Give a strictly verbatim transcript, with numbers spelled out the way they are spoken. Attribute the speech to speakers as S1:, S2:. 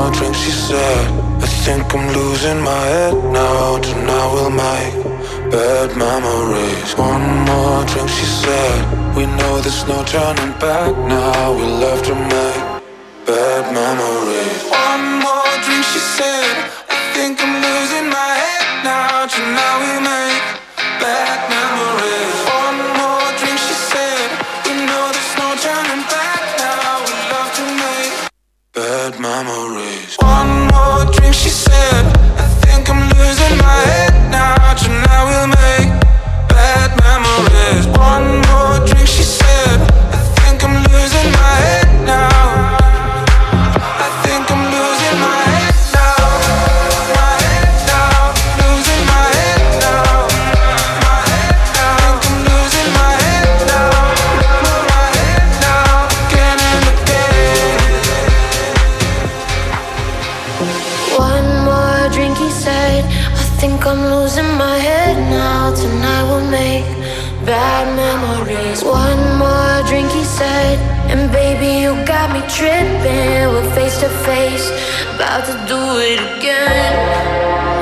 S1: more drink, she said. I think I'm losing my head now. Tonight we'll make bad memories. One more drink, she said. We know there's no turning back now. We'll have to make bad memories. One more drink, she said. I think I'm losing my head now. Tonight we'll make bad memories. One more drink, she said. We know there's no turning back now. We'll have to make bad memories. One more drink, she said. I think I'm losing my head now. Tonight we'll make bad memories. One more drink, she said. I think I'm losing my head now. I think I'm losing my head now. My head now. Losing my head now. My head now. I think I'm losing my head now. My head now. Again and again.
S2: One more drink, he said. I think I'm losing my head now. Tonight we'll make bad memories. One more drink, he said. And baby, you got me tripping. We're face to face, about to do it again.